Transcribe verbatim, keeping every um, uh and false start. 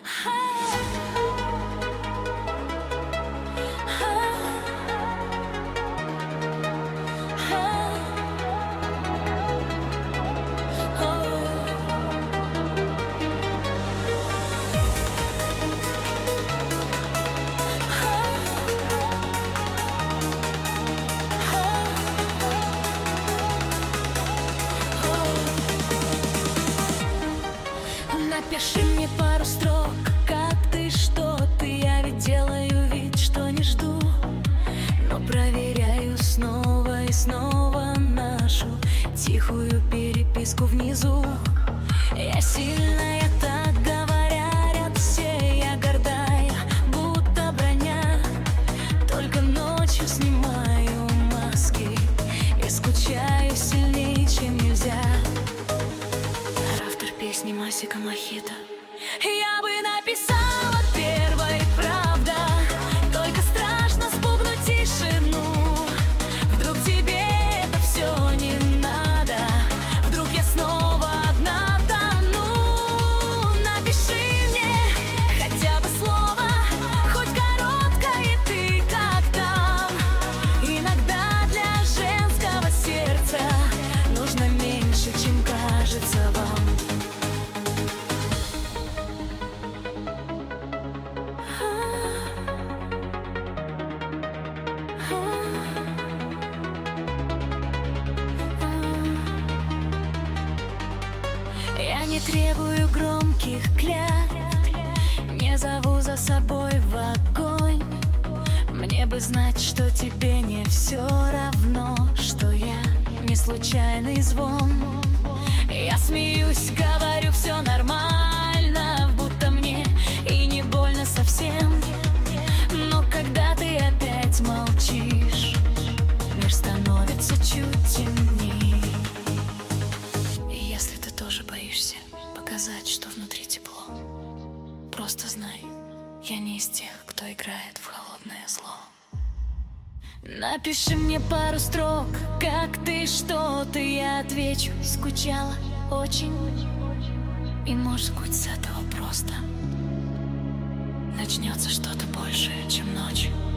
Напиши мне пару строк, как ты, что ты. Я ведь делаю вид, что не жду, но проверяю снова и снова нашу тихую переписку внизу. Я сильная, так говорят все, я гордая, будто броня. Только ночью снимаю маски и скучаю сильнее, чем нельзя. Песни Масика Мохито. Я бы написала первой, правда, только страшно спугнуть тишину. Вдруг тебе это все не надо, вдруг я снова одна тону. Напиши мне хотя бы слово, хоть короткое, ты как там. Иногда для женского сердца нужно меньше, чем кажется вам. Я не требую громких клятв, не зову за собой в огонь. Мне бы знать, что тебе не все равно, что я не случайный звон. Я смеюсь, говорю, все нормально, будто мне и не больно совсем. Но когда ты опять молчишь, мир становится чуть темнее. Если ты тоже боишься показать, что внутри тепло, просто знай, я не из тех, кто играет в холодное зло. Напиши мне пару строк, как ты, что ты. Я отвечу, скучала очень. И может быть с этого просто начнется что-то большее, чем ночь.